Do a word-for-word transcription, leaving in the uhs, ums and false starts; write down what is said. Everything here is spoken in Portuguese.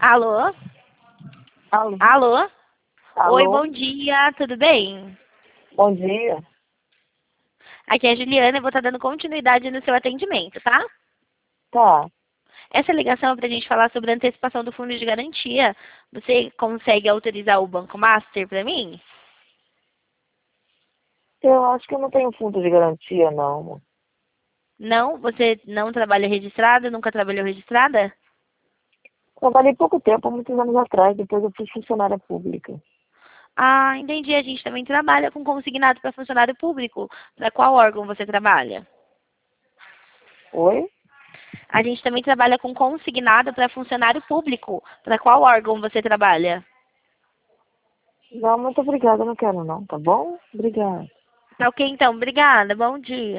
Alô? Alô? Alô? Alô? Oi, bom dia, tudo bem? Bom dia. Aqui é a Juliana, eu vou estar dando continuidade no seu atendimento, tá? Tá. Essa ligação é para a gente falar sobre a antecipação do fundo de garantia. Você consegue autorizar o Banco Master para mim? Eu acho que eu não tenho fundo de garantia, não, amor. Não? Você não trabalha registrada? Nunca trabalhou registrada? Trabalhei pouco tempo, muitos anos atrás, depois eu fui funcionária pública. Ah, entendi. A gente também trabalha com consignado para funcionário público. Para qual órgão você trabalha? Oi? A gente também trabalha com consignado para funcionário público. Para qual órgão você trabalha? Não, muito obrigada, eu não quero não, tá bom? Obrigada. Tá ok, então. Obrigada. Bom dia.